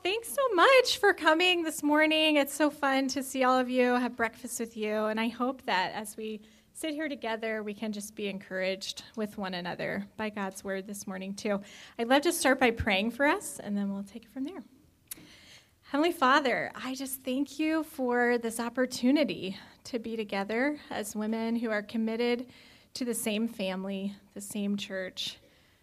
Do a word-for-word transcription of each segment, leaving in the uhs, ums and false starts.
thanks so much for coming this morning. It's so fun to see all of you, have breakfast with you, and I hope that as we sit here together, we can just be encouraged with one another by God's word this morning, too. I'd love to start by praying for us, and then we'll take it from there. Heavenly Father, I just thank you for this opportunity to be together as women who are committed to the same family, the same church.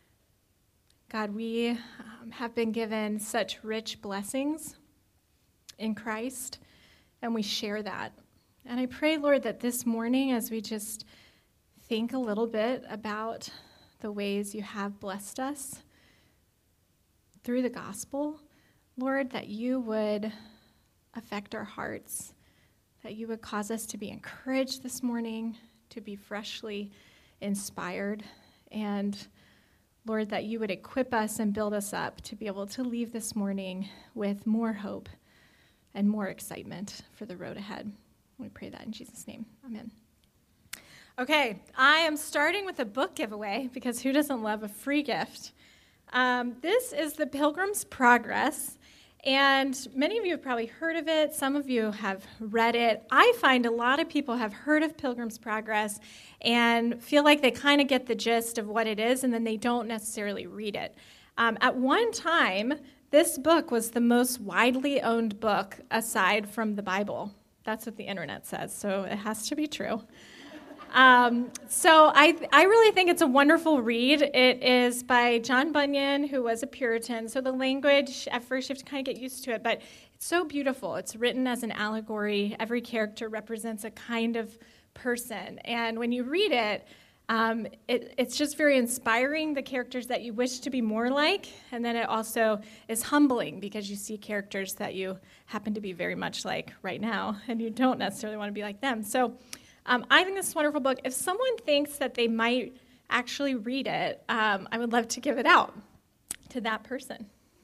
God, we um, have been given such rich blessings in Christ, and we share that. And I pray, Lord, that this morning, as we just think a little bit about the ways you have blessed us through the gospel, Lord, that you would affect our hearts, that you would cause us to be encouraged this morning, to be freshly inspired, and Lord, that you would equip us and build us up to be able to leave this morning with more hope and more excitement for the road ahead. We pray that in Jesus' name. Amen. Okay, I am starting with a book giveaway because who doesn't love a free gift? Um, this is the Pilgrim's Progress, and many of you have probably heard of it. Some of you have read it. I find a lot of people have heard of Pilgrim's Progress and feel like they kind of get the gist of what it is, and then they don't necessarily read it. Um, at one time, this book was the most widely owned book aside from the Bible. That's what the internet says, so it has to be true. Um, so I I really think it's a wonderful read. It is by John Bunyan, who was a Puritan. So the language, at first you have to kind of get used to it, but it's so beautiful. It's written as an allegory. Every character represents a kind of person. And when you read it, um, it, it's just very inspiring, the characters that you wish to be more like. And then it also is humbling because you see characters that you happen to be very much like right now, and you don't necessarily want to be like them. So Um, I think this is a wonderful book. If someone thinks that they might actually read it, um, I would love to give it out to that person.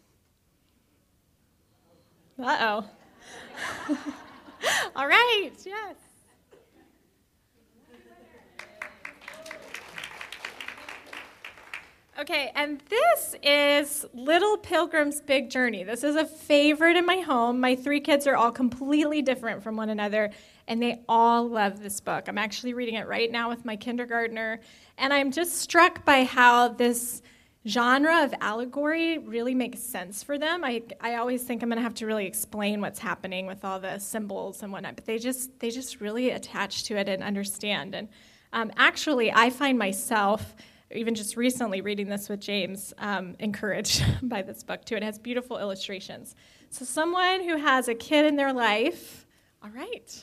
Uh-oh. All right, yes. Okay, and this is Little Pilgrim's Big Journey. This is a favorite in my home. My three kids are all completely different from one another, and they all love this book. I'm actually reading it right now with my kindergartner, and I'm just struck by how this genre of allegory really makes sense for them. I I always think I'm going to have to really explain what's happening with all the symbols and whatnot, but they just they just really attach to it and understand. And um, actually, I find myself, even just recently reading this with James, um, encouraged by this book, too. It has beautiful illustrations. So someone who has a kid in their life, all right.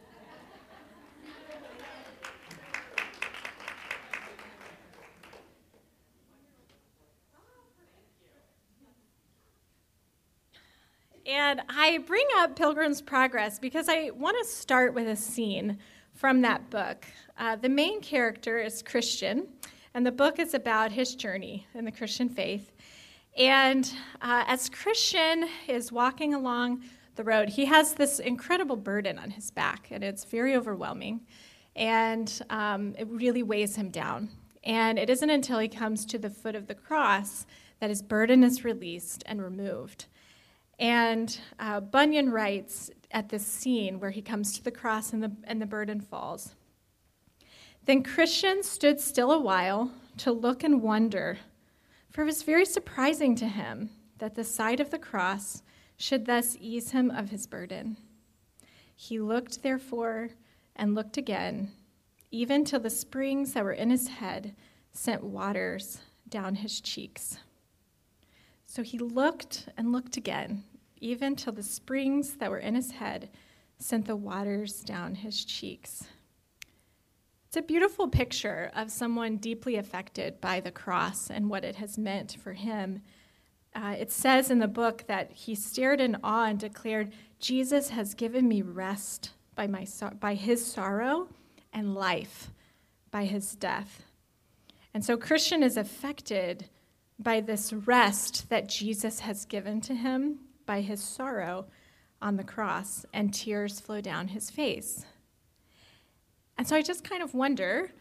And I bring up Pilgrim's Progress because I want to start with a scene from that book. Uh, the main character is Christian, and the book is about his journey in the Christian faith. And uh, as Christian is walking along the road, he has this incredible burden on his back, and it's very overwhelming, and um, it really weighs him down. And it isn't until he comes to the foot of the cross that his burden is released and removed. And uh, Bunyan writes at this scene where he comes to the cross and the, and the burden falls. Then Christian stood still a while to look and wonder, for it was very surprising to him that the sight of the cross should thus ease him of his burden. He looked, therefore, and looked again, even till the springs that were in his head sent waters down his cheeks. So he looked and looked again, even till the springs that were in his head sent the waters down his cheeks. It's a beautiful picture of someone deeply affected by the cross and what it has meant for him. Uh, it says in the book that he stared in awe and declared, "Jesus has given me rest by my so- by his sorrow and life by his death." And so Christian is affected by this rest that Jesus has given to him by his sorrow on the cross, and tears flow down his face. And so I just kind of wonder,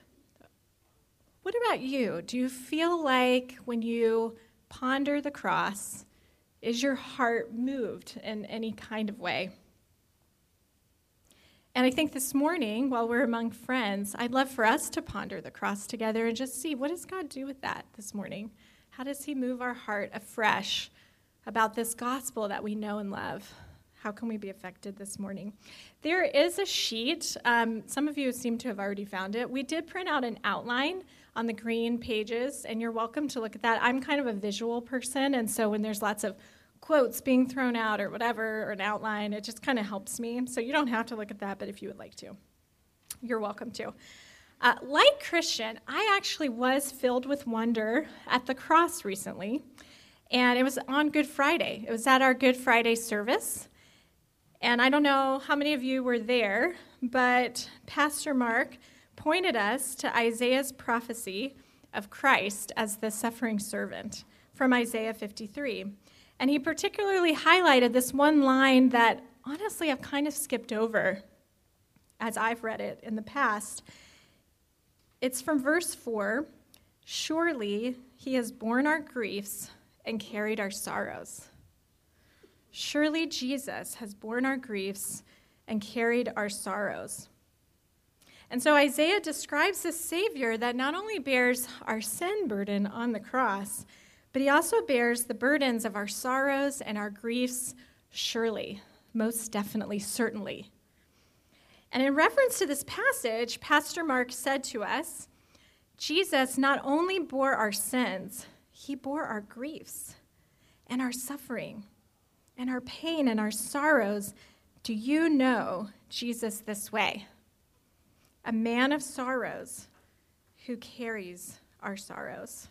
what about you? Do you feel like when you ponder the cross, Is your heart moved in any kind of way? And I think this morning, while we're among friends, I'd love for us to ponder the cross together and just see, what does God do with that this morning? How does he move our heart afresh about this gospel that we know and love? How can we be affected this morning? There is a sheet. Um, some of you seem to have already found it. We did print out an outline on the green pages, and you're welcome to look at that. I'm kind of a visual person, and so when there's lots of quotes being thrown out or whatever, or an outline, it just kind of helps me. So you don't have to look at that, but if you would like to, you're welcome to. Uh, like Christian, I actually was filled with wonder at the cross recently, and it was on Good Friday. It was at our Good Friday service, and I don't know how many of you were there, but Pastor Mark pointed us to Isaiah's prophecy of Christ as the suffering servant from Isaiah fifty-three. And he particularly highlighted this one line that, honestly, I've kind of skipped over as I've read it in the past. It's from verse four, "Surely he has borne our griefs and carried our sorrows." Surely Jesus has borne our griefs and carried our sorrows. And so Isaiah describes this Savior that not only bears our sin burden on the cross, but he also bears the burdens of our sorrows and our griefs, surely, most definitely, certainly. And in reference to this passage, Pastor Mark said to us, Jesus not only bore our sins, he bore our griefs and our suffering and our pain and our sorrows. Do you know Jesus this way? A man of sorrows who carries our sorrows.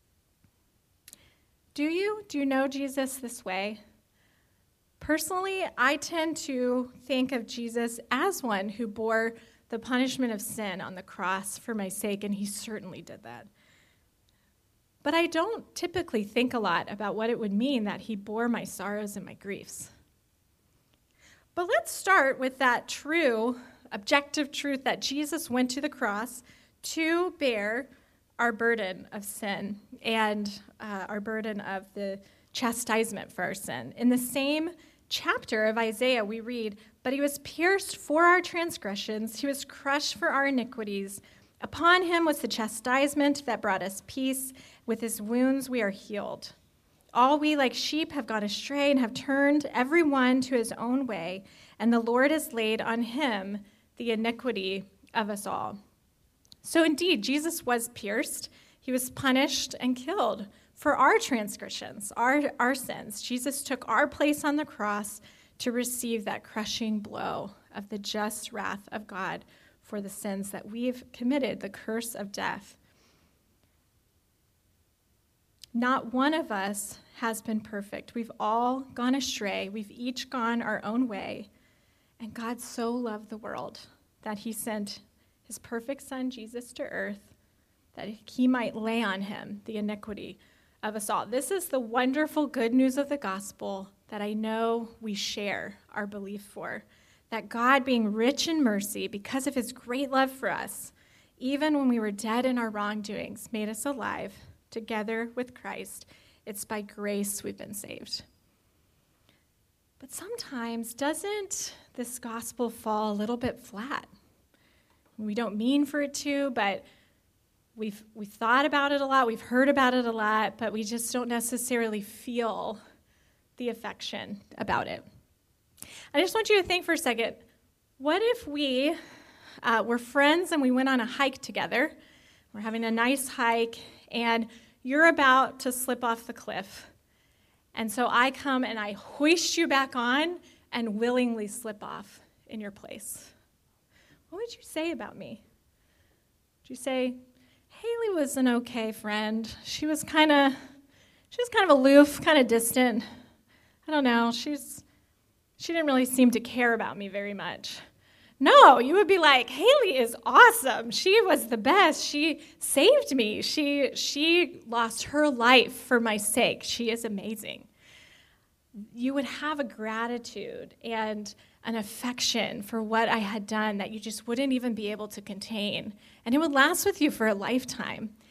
Do you? Do you know Jesus this way? Personally, I tend to think of Jesus as one who bore the punishment of sin on the cross for my sake, and he certainly did that. But I don't typically think a lot about what it would mean that he bore my sorrows and my griefs. But let's start with that true, objective truth that Jesus went to the cross to bear our burden of sin and uh, our burden of the chastisement for our sin. In the same chapter of Isaiah, we read, "But he was pierced for our transgressions, he was crushed for our iniquities. Upon him was the chastisement that brought us peace. With his wounds we are healed. All we like sheep have gone astray and have turned every one to his own way, and the Lord has laid on him the iniquity of us all." So indeed, Jesus was pierced. He was punished and killed for our transgressions, our, our sins. Jesus took our place on the cross to receive that crushing blow of the just wrath of God for the sins that we've committed, the curse of death. Not one of us has been perfect. We've all gone astray. We've each gone our own way. And God so loved the world that he sent his perfect son, Jesus, to earth, that he might lay on him the iniquity of us all. This is the wonderful good news of the gospel that I know we share our belief for, that God, being rich in mercy because of his great love for us, even when we were dead in our wrongdoings, made us alive together with Christ. It's by grace we've been saved. But sometimes, doesn't this gospel fall a little bit flat? We don't mean for it to, but we've we've thought about it a lot, we've heard about it a lot, but we just don't necessarily feel the affection about it. I just want you to think for a second, what if we uh, were friends and we went on a hike together? We're having a nice hike, and you're about to slip off the cliff. And so I come and I hoist you back on and willingly slip off in your place. What would you say about me? Would you say, Haley was an okay friend. She was kind of, she was kind of aloof, kind of distant. I don't know. She's, she didn't really seem to care about me very much. No, you would be like, Haley is awesome. She was the best. She saved me. She, she lost her life for my sake. She is amazing. You would have a gratitude and an affection for what I had done that you just wouldn't even be able to contain. And it would last with you for a lifetime.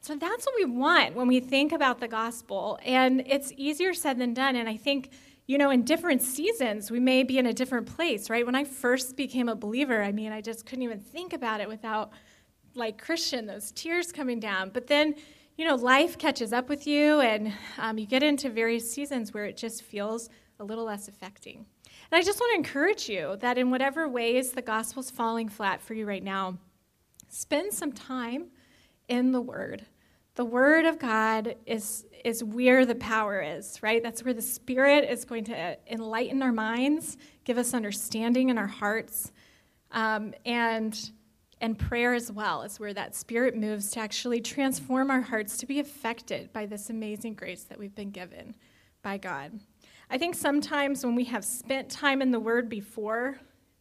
So that's what we want when we think about the gospel. And it's easier said than done. And I think, you know, in different seasons, we may be in a different place, right? When I first became a believer, I mean, I just couldn't even think about it without, like Christian, those tears coming down. But then, you know, life catches up with you, and um, you get into various seasons where it just feels a little less affecting. And I just want to encourage you that in whatever ways the gospel's falling flat for you right now, spend some time in the Word. The Word of God is, is where the power is, right? That's where the Spirit is going to enlighten our minds, give us understanding in our hearts, um, and, and prayer as well is where that Spirit moves to actually transform our hearts to be affected by this amazing grace that we've been given by God. I think sometimes when we have spent time in the Word before,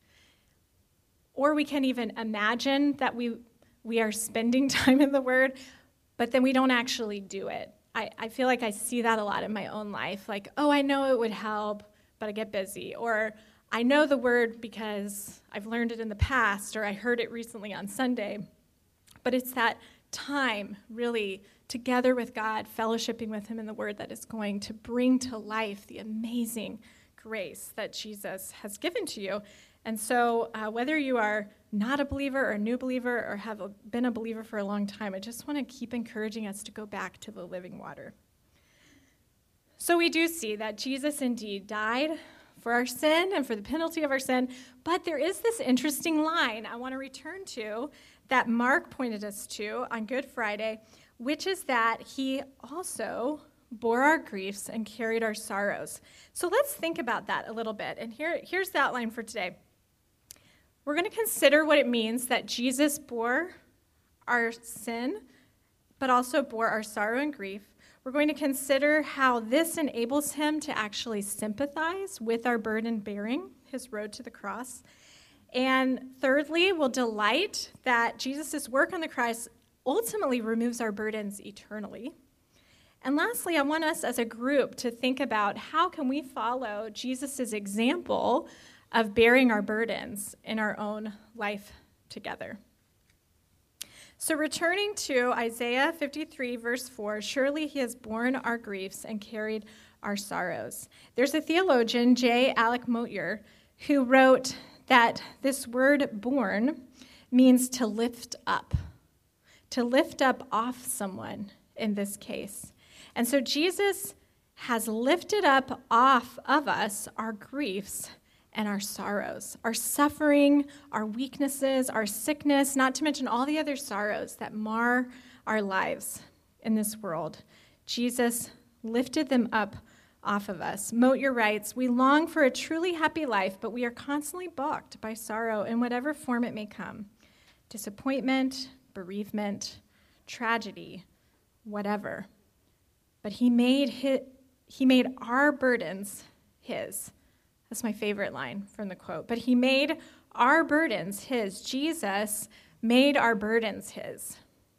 or we can even imagine that we we are spending time in the Word, but then we don't actually do it. I, I feel like I see that a lot in my own life. Like, oh, I know it would help, but I get busy. Or I know the Word because I've learned it in the past, or I heard it recently on Sunday. But it's that time, really, together with God, fellowshipping with Him in the Word that is going to bring to life the amazing grace that Jesus has given to you. And so uh, whether you are not a believer or a new believer or have a, been a believer for a long time, I just want to keep encouraging us to go back to the living water. So we do see that Jesus indeed died for our sin and for the penalty of our sin, but there is this interesting line I want to return to that Mark pointed us to on Good Friday, which is that he also bore our griefs and carried our sorrows. So let's think about that a little bit. And here, here's the outline for today. We're going to consider what it means that Jesus bore our sin, but also bore our sorrow and grief. We're going to consider how this enables him to actually sympathize with our burden bearing, his road to the cross. And thirdly, we'll delight that Jesus' work on the cross ultimately removes our burdens eternally. And lastly, I want us as a group to think about how can we follow Jesus' example of bearing our burdens in our own life together. So returning to Isaiah fifty-three, verse four, surely he has borne our griefs and carried our sorrows. There's a theologian, J. Alec Motyer, who wrote that this word borne means to lift up, to lift up off someone in this case. And so Jesus has lifted up off of us our griefs and our sorrows, our suffering, our weaknesses, our sickness, not to mention all the other sorrows that mar our lives in this world. Jesus lifted them up off of us. Motyer writes, we long for a truly happy life, but we are constantly balked by sorrow in whatever form it may come. Disappointment, bereavement, tragedy, whatever. But he made his, he made our burdens his. That's my favorite line from the quote. But he made our burdens his. Jesus made our burdens his.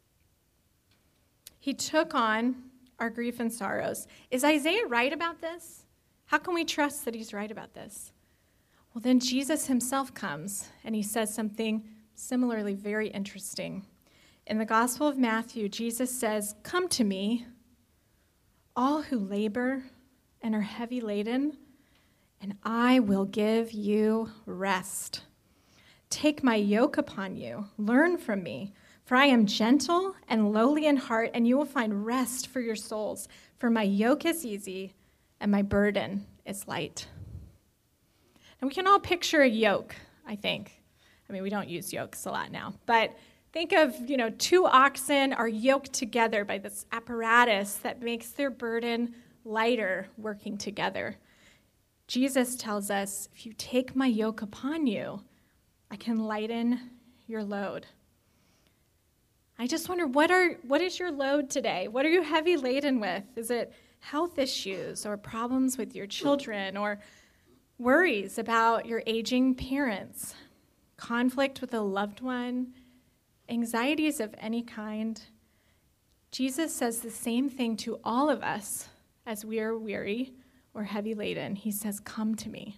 He took on our grief and sorrows. Is Isaiah right about this? How can we trust that he's right about this? Well, then Jesus himself comes and he says something similarly very interesting. In the Gospel of Matthew, Jesus says, come to me, all who labor and are heavy laden, and I will give you rest. Take my yoke upon you, learn from me, for I am gentle and lowly in heart, and you will find rest for your souls. For my yoke is easy, and my burden is light. And we can all picture a yoke, I think. I mean, we don't use yokes a lot now, but think of, you know, two oxen are yoked together by this apparatus that makes their burden lighter working together. Jesus tells us, if you take my yoke upon you, I can lighten your load. I just wonder, what are what is your load today? What are you heavy laden with? Is it health issues or problems with your children or worries about your aging parents, conflict with a loved one, anxieties of any kind? Jesus says the same thing to all of us as we are weary or heavy laden. He says, come to me.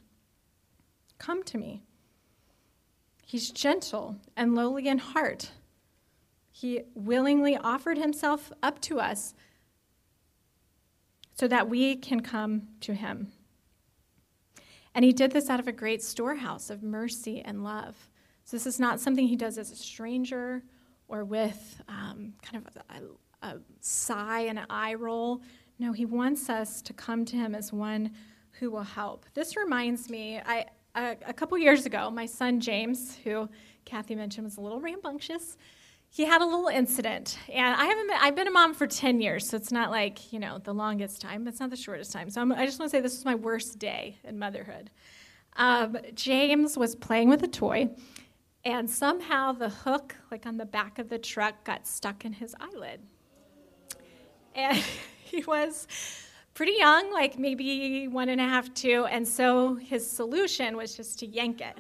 Come to me. He's gentle and lowly in heart. He willingly offered himself up to us so that we can come to him. And he did this out of a great storehouse of mercy and love. So this is not something he does as a stranger or with um, kind of a, a sigh and an eye roll. No, he wants us to come to him as one who will help. This reminds me, I a, a couple years ago, my son James, who Kathy mentioned was a little rambunctious, he had a little incident. And I haven't been, I've been a mom for ten years, so it's not like, you know, the longest time, but it's not the shortest time. So I'm, I just want to say this was my worst day in motherhood. Um, James was playing with a toy, and somehow the hook, like on the back of the truck, got stuck in his eyelid. And he was pretty young, like maybe one and a half, two, and so his solution was just to yank it.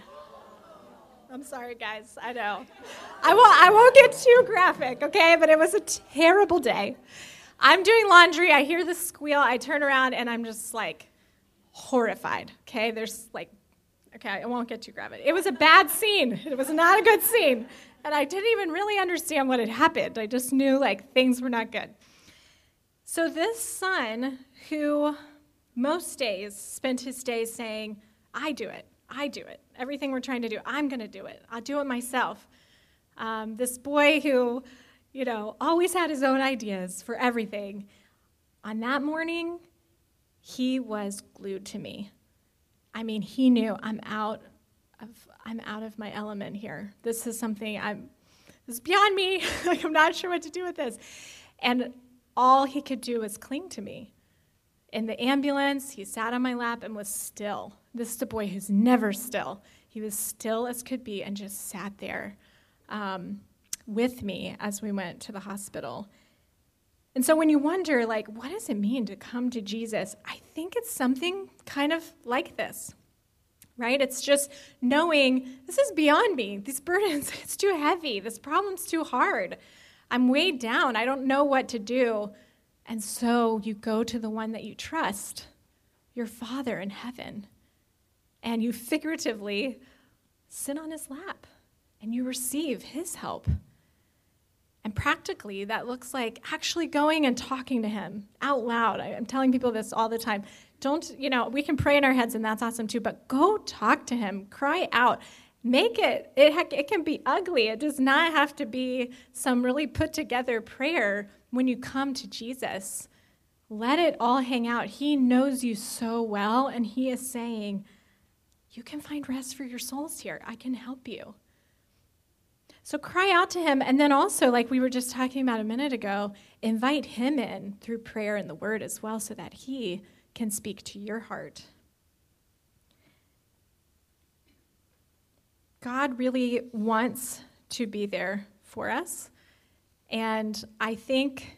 I'm sorry, guys, I know. I won't, I won't get too graphic, okay, but it was a terrible day. I'm doing laundry, I hear the squeal, I turn around, and I'm just like horrified, okay? There's like, okay, I won't get too graphic. It was a bad scene. It was not a good scene. And I didn't even really understand what had happened. I just knew like things were not good. So this son, who most days spent his days saying, I do it, I do it. Everything we're trying to do, I'm going to do it. I'll do it myself. Um, this boy who, you know, always had his own ideas for everything. On that morning, he was glued to me. I mean, he knew I'm out of I'm out of my element here. This is something I'm this is beyond me. Like, I'm not sure what to do with this. And all he could do was cling to me. In the ambulance, he sat on my lap and was still. This is a boy who's never still. He was still as could be and just sat there um, with me as we went to the hospital. And so when you wonder, like, what does it mean to come to Jesus? I think it's something kind of like this, right? It's just knowing this is beyond me. These burdens, it's too heavy. This problem's too hard. I'm weighed down. I don't know what to do. And so you go to the one that you trust, your Father in heaven, and you figuratively sit on his lap and you receive his help. And practically, that looks like actually going and talking to him out loud. I, I'm telling people this all the time. Don't, you know, we can pray in our heads, and that's awesome too, but go talk to him. Cry out. Make it. It, it can be ugly. It does not have to be some really put-together prayer when you come to Jesus. Let it all hang out. He knows you so well, and he is saying, you can find rest for your souls here. I can help you. So cry out to him, and then also, like we were just talking about a minute ago, invite him in through prayer and the word as well so that he can speak to your heart. God really wants to be there for us, and I think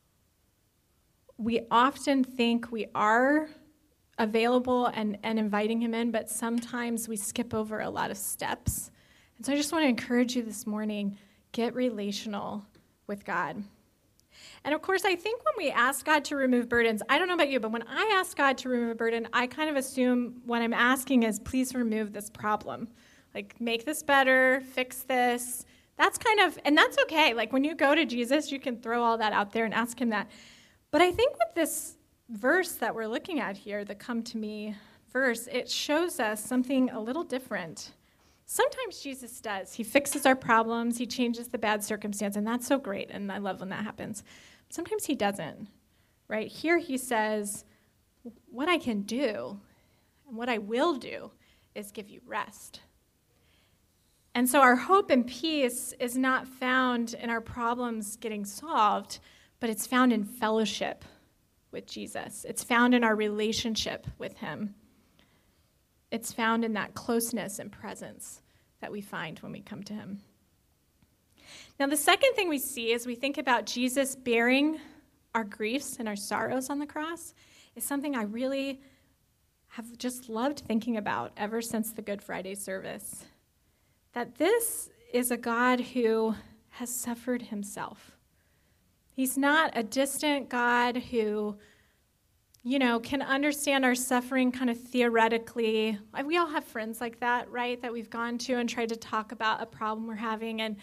we often think we are available and, and inviting him in, but sometimes we skip over a lot of steps. And so I just want to encourage you this morning, get relational with God. And of course, I think when we ask God to remove burdens, I don't know about you, but when I ask God to remove a burden, I kind of assume what I'm asking is, please remove this problem. Like, make this better, fix this. That's kind of, and that's okay. Like, when you go to Jesus, you can throw all that out there and ask him that. But I think with this verse that we're looking at here, the come to me verse, it shows us something a little different. Sometimes Jesus does. He fixes our problems. He changes the bad circumstance, and that's so great, and I love when that happens. Sometimes he doesn't, right? Here he says, what I can do and what I will do is give you rest. And so our hope and peace is not found in our problems getting solved, but it's found in fellowship with Jesus. It's found in our relationship with him. It's found in that closeness and presence that we find when we come to him. Now, the second thing we see as we think about Jesus bearing our griefs and our sorrows on the cross is something I really have just loved thinking about ever since the Good Friday service. That this is a God who has suffered himself. He's not a distant God who, you know, can understand our suffering kind of theoretically. We all have friends like that, right, that we've gone to and tried to talk about a problem we're having, and,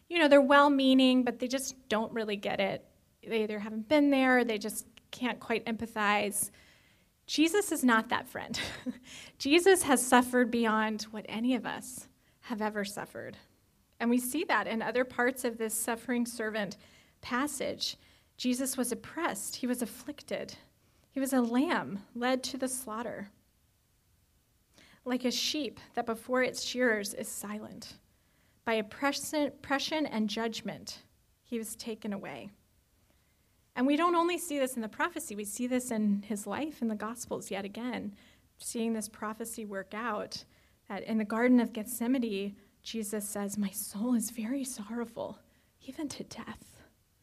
you know, they're well-meaning, but they just don't really get it. They either haven't been there, or they just can't quite empathize. Jesus is not that friend. Jesus has suffered beyond what any of us have ever suffered. And we see that in other parts of this suffering servant passage. Jesus was oppressed. He was afflicted. He was a lamb led to the slaughter. Like a sheep that before its shearers is silent. By oppression and judgment, he was taken away. And we don't only see this in the prophecy, we see this in his life in the Gospels yet again, seeing this prophecy work out, that in the Garden of Gethsemane, Jesus says, my soul is very sorrowful, even to death.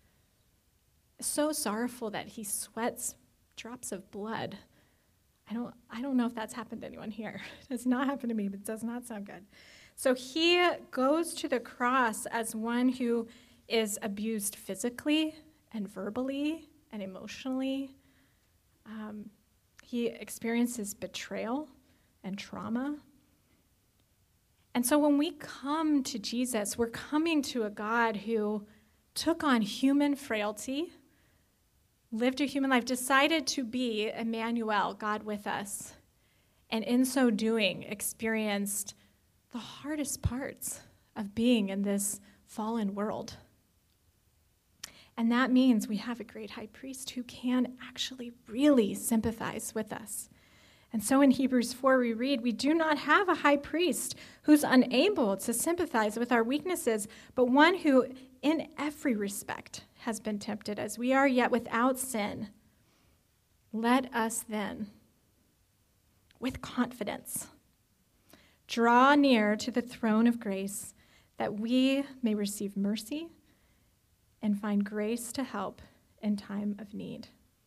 So sorrowful that he sweats drops of blood. I don't, I don't know if that's happened to anyone here. It has not happened to me, but it does not sound good. So he goes to the cross as one who is abused physically and verbally and emotionally. Um, he experiences betrayal and trauma. And so when we come to Jesus, we're coming to a God who took on human frailty, lived a human life, decided to be Emmanuel, God with us, and in so doing experienced the hardest parts of being in this fallen world. And that means we have a great high priest who can actually really sympathize with us. And so in Hebrews four we read, we do not have a high priest who's unable to sympathize with our weaknesses, but one who in every respect has been tempted as we are, yet without sin. Let us then, with confidence, draw near to the throne of grace that we may receive mercy and find grace to help in time of need.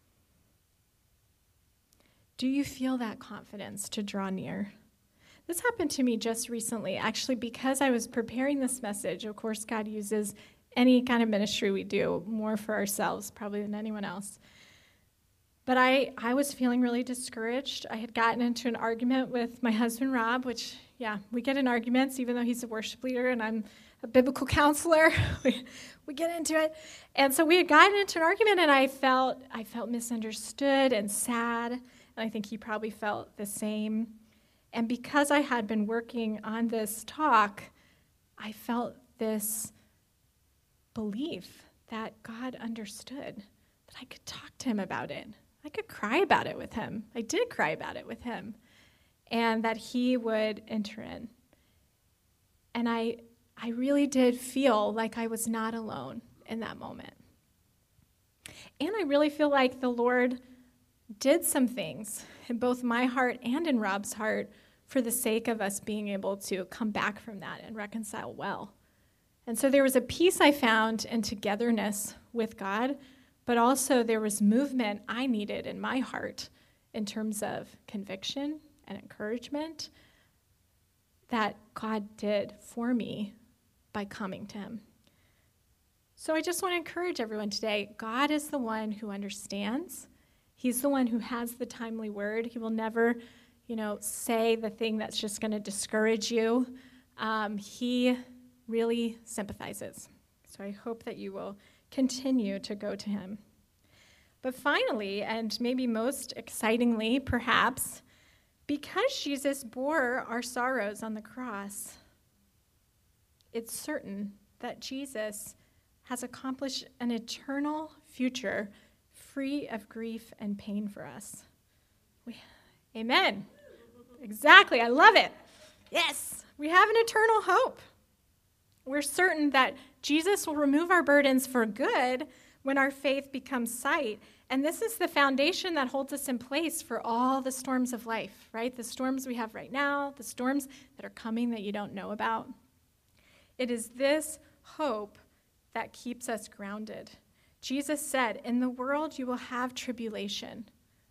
Do you feel that confidence to draw near? This happened to me just recently, actually, because I was preparing this message. Of course, God uses any kind of ministry we do more for ourselves, probably than anyone else. But I, I was feeling really discouraged. I had gotten into an argument with my husband, Rob, which, yeah, we get in arguments, even though he's a worship leader and I'm a biblical counselor. we, we get into it. And so we had gotten into an argument, and I felt I felt misunderstood and sad, and I think he probably felt the same. And because I had been working on this talk, I felt this belief that God understood, that I could talk to him about it. I could cry about it with him. I did cry about it with him. And that he would enter in. And I I really did feel like I was not alone in that moment. And I really feel like the Lord did some things in both my heart and in Rob's heart for the sake of us being able to come back from that and reconcile well. And so there was a peace I found in togetherness with God, but also there was movement I needed in my heart in terms of conviction and encouragement that God did for me by coming to him. So I just want to encourage everyone today, God is the one who understands. He's the one who has the timely word. He will never, you know, say the thing that's just going to discourage you. Um, he really sympathizes. So I hope that you will continue to go to him. But finally, and maybe most excitingly, perhaps, because Jesus bore our sorrows on the cross, it's certain that Jesus has accomplished an eternal future free of grief and pain for us. We, amen. Exactly. I love it. Yes, we have an eternal hope. We're certain that Jesus will remove our burdens for good when our faith becomes sight. And this is the foundation that holds us in place for all the storms of life, right? The storms we have right now, the storms that are coming that you don't know about. It is this hope that keeps us grounded. Jesus said, in the world you will have tribulation.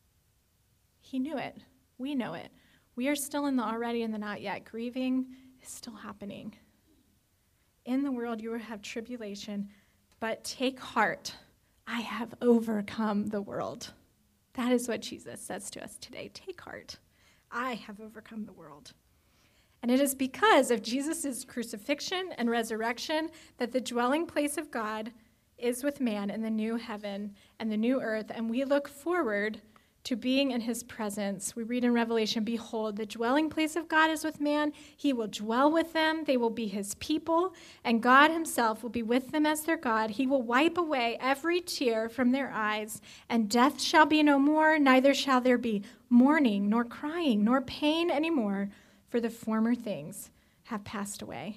He knew it. We know it. We are still in the already and the not yet. Grieving is still happening. In the world you will have tribulation, but take heart. I have overcome the world. That is what Jesus says to us today. Take heart. I have overcome the world. And it is because of Jesus' crucifixion and resurrection that the dwelling place of God is with man in the new heaven and the new earth, and we look forward to being in his presence. We read in Revelation, behold, the dwelling place of God is with man. He will dwell with them. They will be his people, and God himself will be with them as their God. He will wipe away every tear from their eyes, and death shall be no more, neither shall there be mourning, nor crying, nor pain anymore, for the former things have passed away.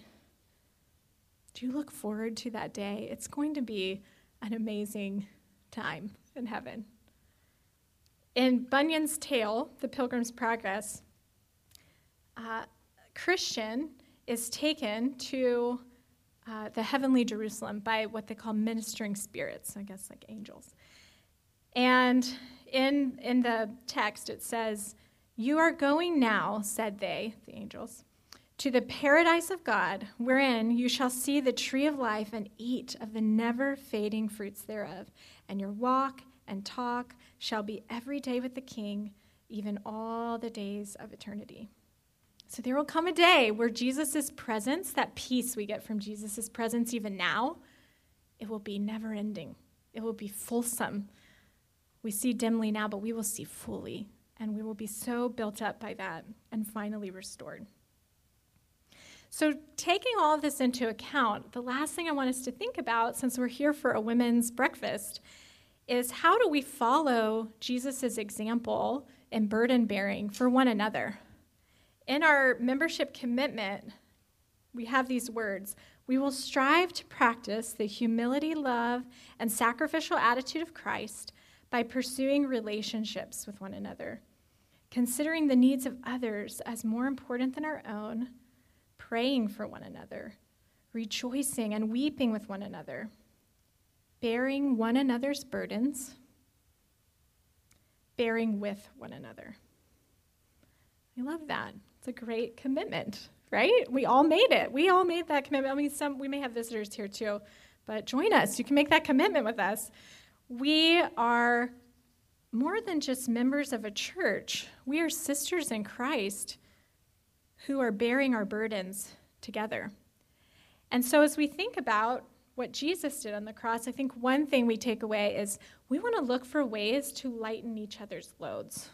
Do you look forward to that day? It's going to be an amazing time in heaven. In Bunyan's tale, The Pilgrim's Progress, uh, Christian is taken to uh, the heavenly Jerusalem by what they call ministering spirits, I guess like angels. And in, in the text it says, "You are going now," said they, the angels, "to the paradise of God, wherein you shall see the tree of life and eat of the never-fading fruits thereof. And your walk and talk shall be every day with the King, even all the days of eternity." So there will come a day where Jesus' presence, that peace we get from Jesus' presence even now, it will be never-ending. It will be fulsome. We see dimly now, but we will see fully. And we will be so built up by that and finally restored. So taking all of this into account, the last thing I want us to think about, since we're here for a women's breakfast, is how do we follow Jesus' example in burden bearing for one another? In our membership commitment, we have these words: we will strive to practice the humility, love, and sacrificial attitude of Christ by pursuing relationships with one another, considering the needs of others as more important than our own, praying for one another, rejoicing and weeping with one another, bearing one another's burdens, bearing with one another. I love that. It's a great commitment, right? We all made it. We all made that commitment. I mean, some we may have visitors here too, but join us. You can make that commitment with us. We are more than just members of a church. We are sisters in Christ who are bearing our burdens together. And so as we think about what Jesus did on the cross, I think one thing we take away is we want to look for ways to lighten each other's loads.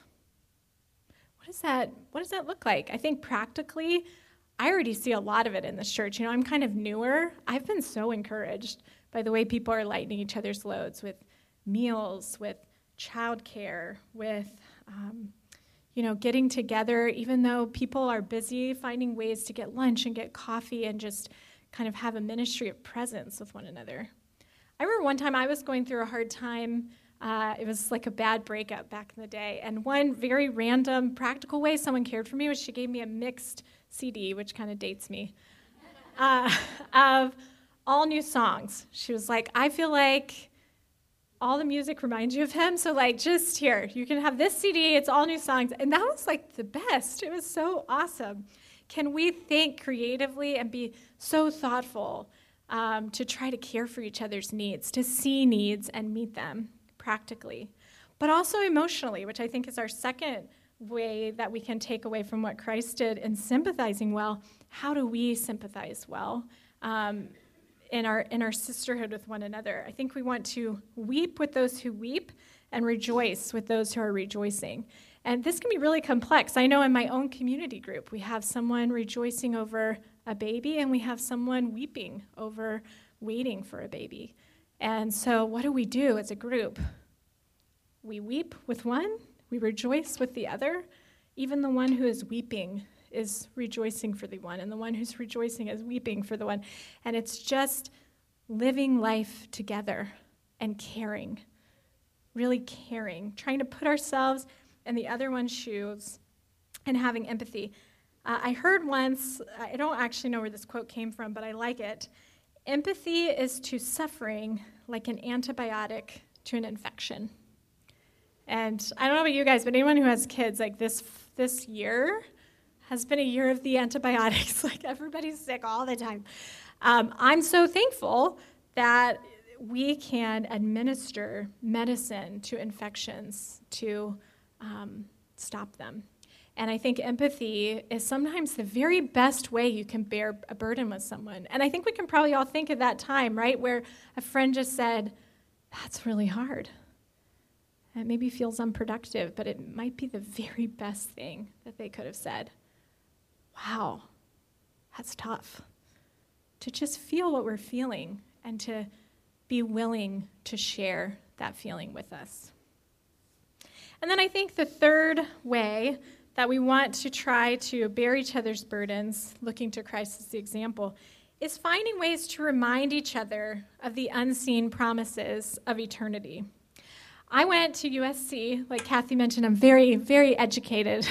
What does that, what does that look like? I think practically, I already see a lot of it in this church. You know, I'm kind of newer. I've been so encouraged by the way people are lightening each other's loads with meals, with childcare, with um, you know, getting together, even though people are busy, finding ways to get lunch and get coffee and just kind of have a ministry of presence with one another. I remember one time I was going through a hard time. Uh, it was like a bad breakup back in the day. And one very random, practical way someone cared for me was she gave me a mixed C D, which kind of dates me, uh, of all new songs. She was like, I feel like all the music reminds you of him, so like just here, you can have this C D, it's all new songs. And that was like the best. It was so awesome. Can we think creatively and be so thoughtful um, to try to care for each other's needs, to see needs and meet them practically, but also emotionally, which I think is our second way that we can take away from what Christ did in sympathizing well. How do we sympathize well? Um, in our in our sisterhood with one another. I think we want to weep with those who weep and rejoice with those who are rejoicing. And this can be really complex. I know in my own community group, we have someone rejoicing over a baby and we have someone weeping over waiting for a baby. And so what do we do as a group? We weep with one, we rejoice with the other. Even the one who is weeping is rejoicing for the one, and the one who's rejoicing is weeping for the one. And it's just living life together and caring, really caring, trying to put ourselves in the other one's shoes and having empathy. Uh, I heard once, I don't actually know where this quote came from, but I like it. Empathy is to suffering like an antibiotic to an infection. And I don't know about you guys, but anyone who has kids, like this this year has been a year of the antibiotics. Like everybody's sick all the time. Um, I'm so thankful that we can administer medicine to infections to um, stop them. And I think empathy is sometimes the very best way you can bear a burden with someone. And I think we can probably all think of that time, right, where a friend just said, that's really hard. And it maybe feels unproductive, but it might be the very best thing that they could have said. Wow, that's tough. To just feel what we're feeling and to be willing to share that feeling with us. And then I think the third way that we want to try to bear each other's burdens, looking to Christ as the example, is finding ways to remind each other of the unseen promises of eternity. I went to U S C, like Kathy mentioned, I'm very, very educated.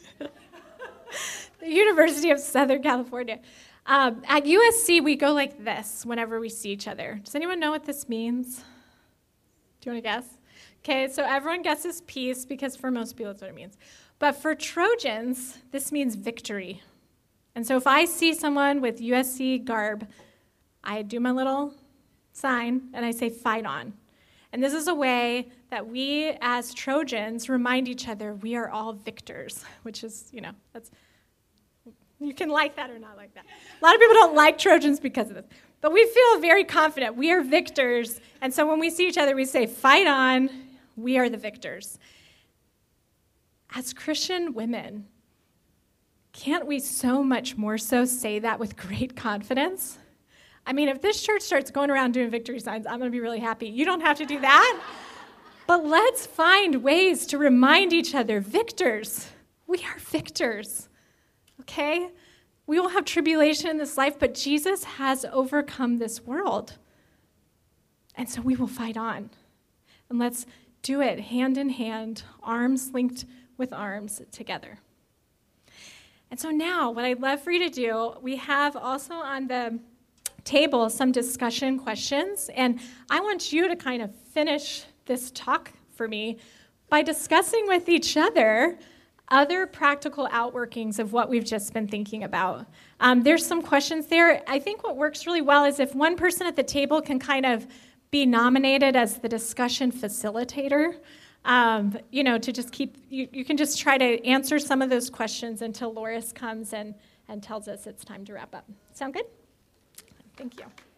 The University of Southern California. Um, at U S C, we go like this whenever we see each other. Does anyone know what this means? Do you want to guess? Okay, so everyone guesses peace, because for most people that's what it means. But for Trojans, this means victory. And so if I see someone with U S C garb, I do my little sign, and I say, fight on. And this is a way that we, as Trojans, remind each other we are all victors, which is, you know, that's, you can like that or not like that. A lot of people don't like Trojans because of this. But we feel very confident. We are victors. And so when we see each other, we say, fight on. We are the victors. As Christian women, can't we so much more so say that with great confidence? I mean, if this church starts going around doing victory signs, I'm going to be really happy. You don't have to do that. But let's find ways to remind each other, victors. We are victors. Okay? We will have tribulation in this life, but Jesus has overcome this world. And so we will fight on. And let's do it hand in hand, arms linked with arms together. And so now, what I'd love for you to do, we have also on the table some discussion questions, and I want you to kind of finish this talk for me by discussing with each other other practical outworkings of what we've just been thinking about. Um, there's some questions there. I think what works really well is if one person at the table can kind of be nominated as the discussion facilitator, um, you know, to just keep, you, you can just try to answer some of those questions until Loris comes and, and tells us it's time to wrap up. Sound good? Thank you.